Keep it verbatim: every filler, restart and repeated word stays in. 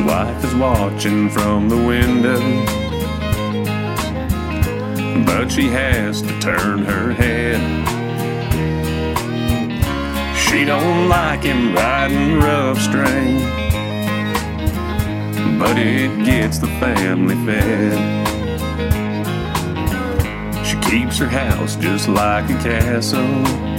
wife is watching from the window, but she has to turn her head. She don't like him riding rough string, but it gets the family fed. She keeps her house just like a castle,